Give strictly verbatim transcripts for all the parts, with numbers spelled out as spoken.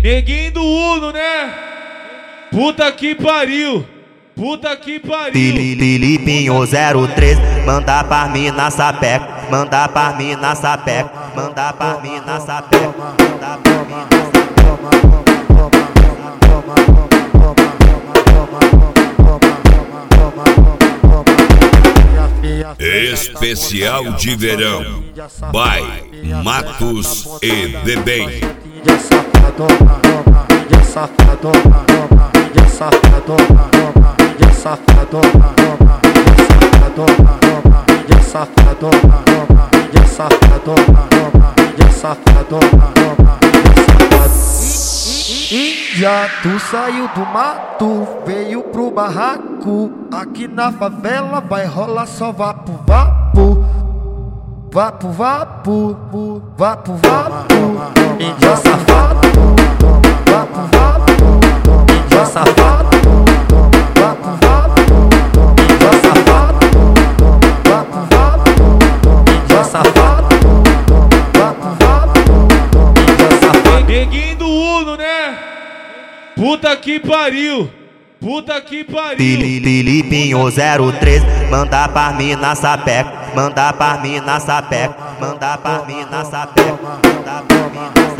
Neguinho do Uno, né? Puta que pariu. Puta que pariu. Filipinho zero três, manda pra mim na sapeca, manda pra mim na sapeca, manda pra mim na sapeca, manda pra mim na sapeca. Especial de verão, by Matos e The Bem. Índia, tu saiu do mato, veio pro barraco. Aqui na favela vai rolar só vapo, vapo. Vapo, vapo, vapo, vapo. Índia safado, vapo, vapo. Índia safado, vapo, vapo. Índia safado, vapo, vapo. Índia safado, vapo, vapo. Índia safado. Neguinho do Uno, né? Puta que pariu. Puta que pariu. Filipinho zero três, manda pra mim na sapeca, manda pra mim na sapeca, manda pra mim na sapeca, manda pra mim na sapeca.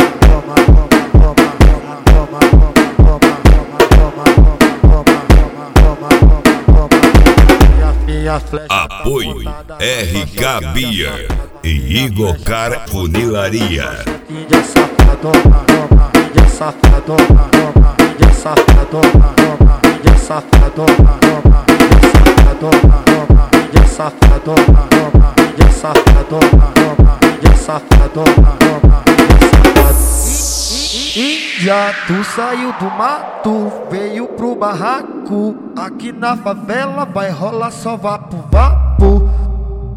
Apoio R K Beer e Igor Car Funilaria. Índia safadona, Índia safadona, Índia safadona, Índia safadona, Índia safadona, Índia safadona, Índia safadona, Índia, tu saiu do mato, veio pro barraco. Aqui na favela vai rolar só vapo, vapo.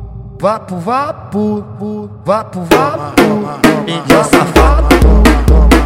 Vapo, vapo, vapo, vapo. Índia safado,